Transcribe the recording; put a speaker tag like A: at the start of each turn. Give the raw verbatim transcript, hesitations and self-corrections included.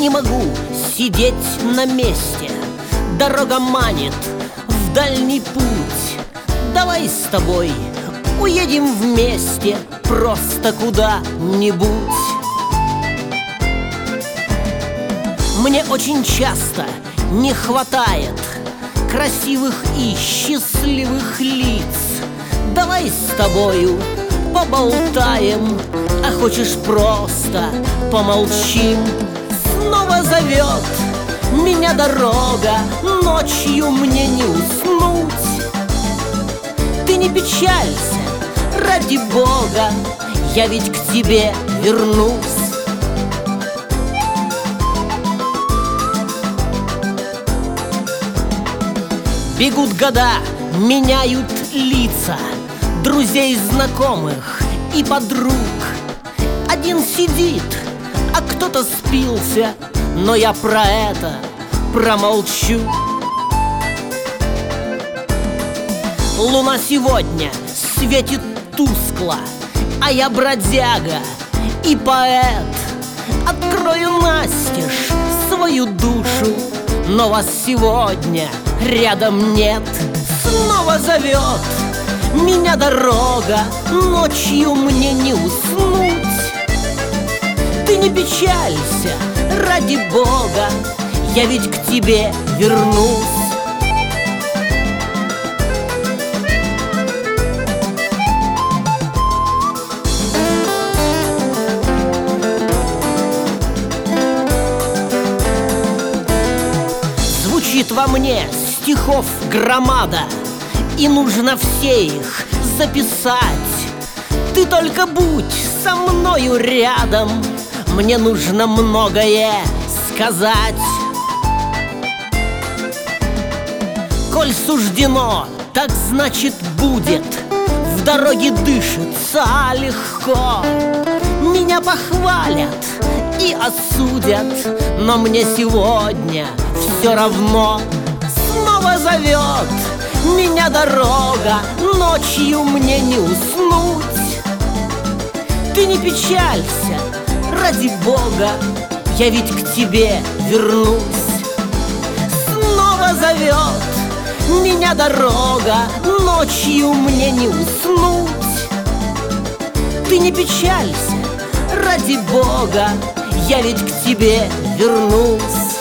A: не могу сидеть на месте. Дорога манит в дальний путь. Давай с тобой уедем вместе просто куда-нибудь. Мне очень часто не хватает красивых и счастливых лиц. Давай с тобою поболтаем, а хочешь просто помолчим. Снова зовет меня дорога, ночью мне не уснуть. Ты не печалься, ради Бога, я ведь к тебе вернусь. Бегут года, меняют лица друзей, знакомых и подруг. Один сидит, а кто-то спился, но я про это промолчу. Луна сегодня светит тускло, а я бродяга и поэт. Открою настежь свою душу, но вас сегодня рядом нет. Снова зовет меня дорога, ночью мне не уснуть. Ты не печалься, ради Бога, я ведь к тебе вернусь. Звучит во мне стихов громада, и нужно все их записать. Ты только будь со мною рядом, мне нужно многое сказать. Коль суждено, так значит будет. В дороге дышится легко. Меня похвалят и осудят, но мне сегодня все равно. Снова зовет меня дорога, ночью мне не уснуть. Ты не печалься, ради Бога, я ведь к тебе вернусь. Снова зовет меня дорога, ночью мне не уснуть. Ты не печалься, ради Бога, я ведь к тебе вернусь.